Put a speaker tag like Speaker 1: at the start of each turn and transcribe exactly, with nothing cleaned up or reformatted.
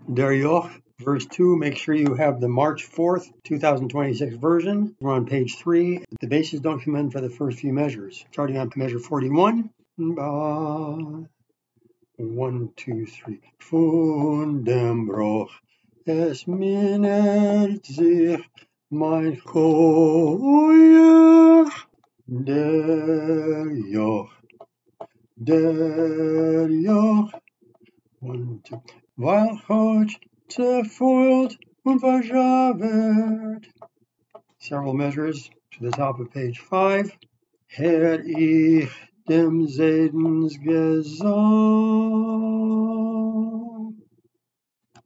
Speaker 1: Der Joch, verse two, make sure you have the March fourth, two thousand twenty-six version. We're on page three. The bases don't come in for the first few measures. Starting on measure forty-one. Ba, one, two, three. Von dem Bruch, es mindert sich mein Koyach. Der Joch, der Joch. One, two. Weil Hodge zerfoilt und verjavert. Several measures to the top of page five. Hätt ich dem Seidens gesagt,